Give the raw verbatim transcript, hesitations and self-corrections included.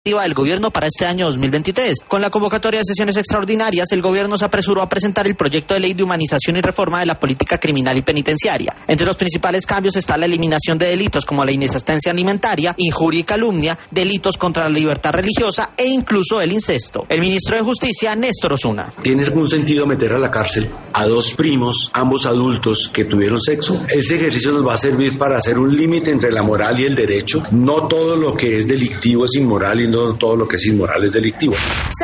del gobierno para este año dos mil veintitrés. Con la convocatoria de sesiones extraordinarias, el gobierno se apresuró a presentar el proyecto de ley de humanización y reforma de la política criminal y penitenciaria. Entre los principales cambios está la eliminación de delitos como la inasistencia alimentaria, injuria y calumnia, delitos contra la libertad religiosa e incluso el incesto. El ministro de Justicia, Néstor Osuna. ¿Tiene algún sentido meter a la cárcel a dos primos, ambos adultos, que tuvieron sexo? Ese ejercicio nos va a servir para hacer un límite entre la moral y el derecho. No todo lo que es delictivo es inmoral y no todo lo que es inmoral es delictivo.